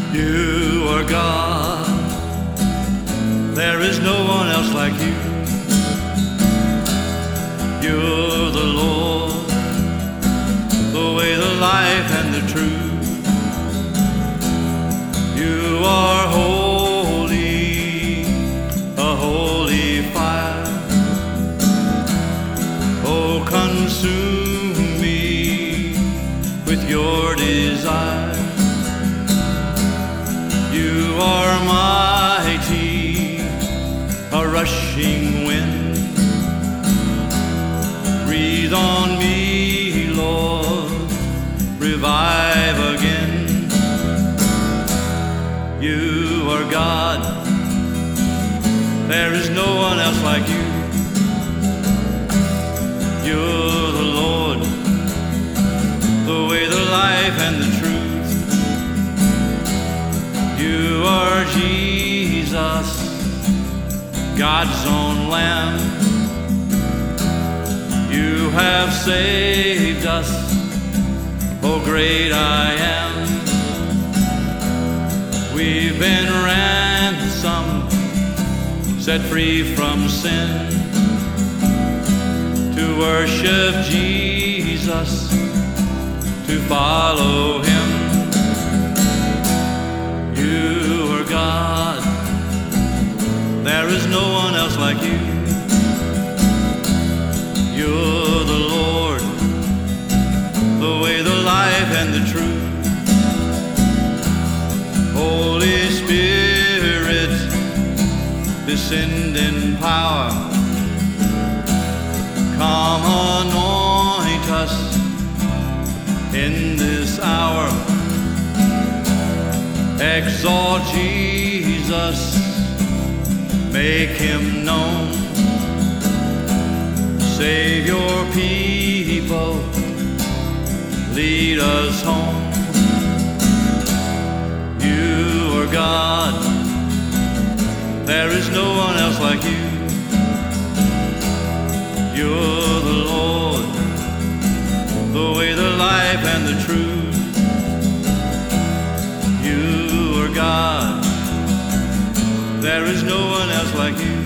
You are God. There is no one else like you. You're the Lord, the way, the life, and the truth. You are holy, a holy fire. Oh, consume me with your desire. You are mighty, a rushing wind. Breathe on me, Lord, revive again. You are God, there is no one else like you. You're the Lord, the way, the life, and the truth. You are Jesus, God's own Lamb. You have saved us, oh great I am. We've been ransomed, set free from sin, to worship Jesus, to follow Him. You are God, there is no one else like you. You're the Lord, the way, the life, and the truth. Holy Spirit, descend in power. Come anoint us in this hour. Exalt Jesus, make Him known. Save your people, lead us home. You are God, there is no one else like you. You're the Lord, the way, the life, and the truth. You are God, there is no one else like you.